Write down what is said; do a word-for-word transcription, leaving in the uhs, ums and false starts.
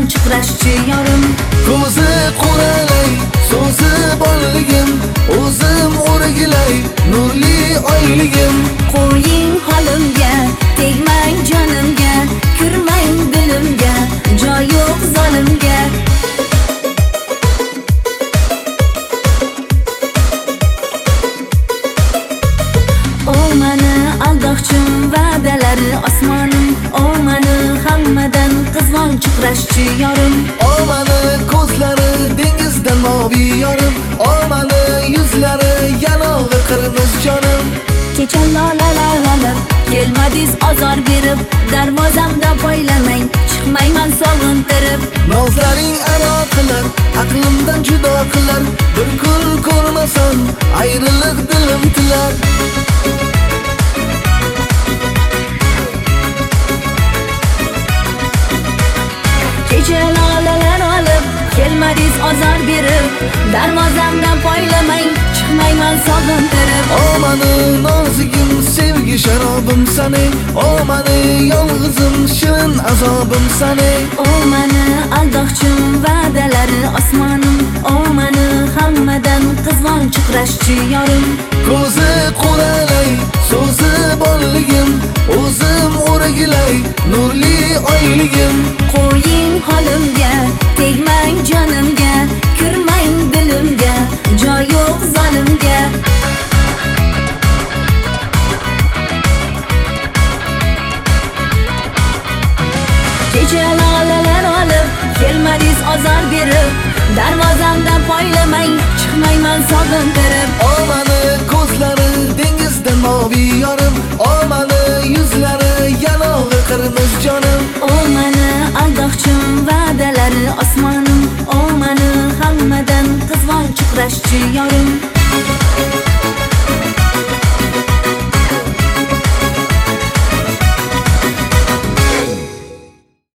qizg'onchiq rashkchi yorim. Ko'zi qoralay, so'zi borligim, o'zim o'rgilay, nurli oyligim. Qo'ying holimga, tegmang jonimga, kirmang dilimga, joy yo'q zolimga. O mani aldoqchim, va'dalari osmonim, o mani hammadan qizg'onchiq rashkchi yorim. O mani ko'zlari dengizdan moviy yorim, o mani yuzlari yanog'i qirmiz jonim. Kecha lolalalar kelmadiz azor berib, darvozamda poylamang, chiqmayman sog'intirib. Nozlaring aro qilar, aqlimdan judo qilar, bir kun ko'rmasam ayriliq dilim tilar. Kecha lolalar olib kelmadiz azor berib, darvozamdan poylamang, chiqmayman sog'intirib. O mani nozigim, sevgi sharobim sane, o mani yolg'izim, shirin azobim sane. O mani aldoqchim, va'dalari osmonim, o mani hammadan qizg'onchiq rashkchi yorim. Ko'zi qoralay, so'zi borligim, o'zim o'rgilay, nurli oyligim. Qo'ying holimga, tegmang jonimga, kirmang dilimga, joy yo'q zolimga. Kecha lolalar olib kelmadiz azor berib, darvozamdan poylamang, chiqmayman sog'intirib. O mani ko'zlari dengizdan moviy yorim, o mani yuzlari yanog'i qirmiz jonim. O mani aldoqchim, va'dalari osmonim, o mani hammadan qizg'onchiq rashkchi yorim.